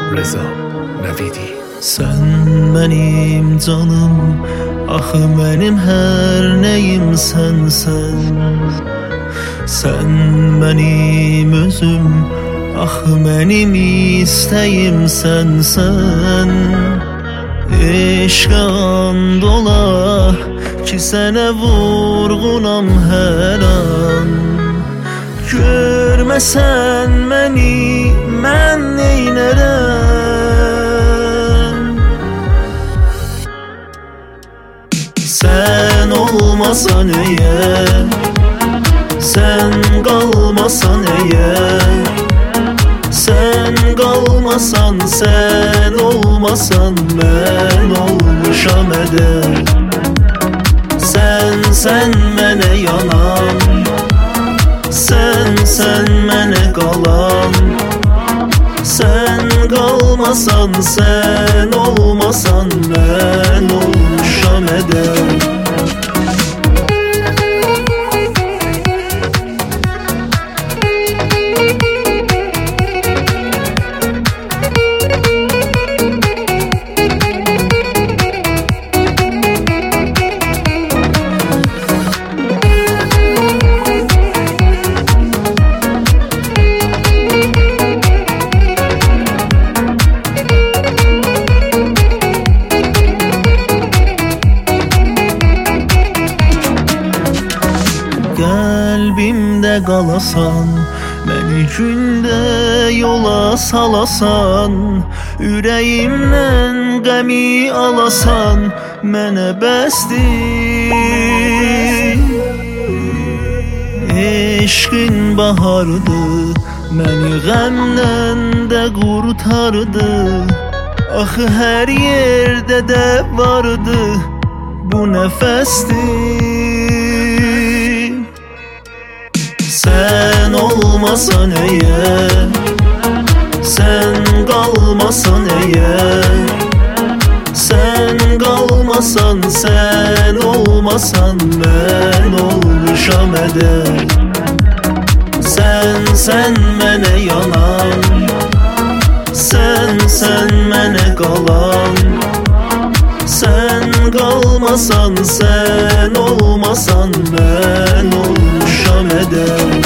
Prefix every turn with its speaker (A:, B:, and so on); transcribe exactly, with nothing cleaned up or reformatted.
A: Reza Navidi.
B: Sen benim canım, axı benim her neyim sensen. Sen benim özüm, axı benim istəyim sensen. Eşqə and ola ki sənə vurğunam hər an. Görməsən məni mən neynərəm? Sen olmasan eğer, sen kalmasan eğer, sen kalmasan, sen olmasan ben olmuşam eder. Sen, sen mene yanan, sen, sen mene kalan. Sen kalmasan, sen olmasan ben olmuşam eder. Qəlbimdə qalasan, məni gündə yola salasan, ürəyimdən qəmi alasan, mənə bəsdir. Eşqin bahardı, məni qəmdən də qurtardı. Axı hər yerdə də vardı, bu nəfəsdir. Sen olmasan eğer, sen kalmasan eğer, sen kalmasan, sen olmasan ben olmuşam eder. Sen, sen mene yanan, sen, sen mene kalan. Sen kalmasan, sen olmasan ben olmuşam eder.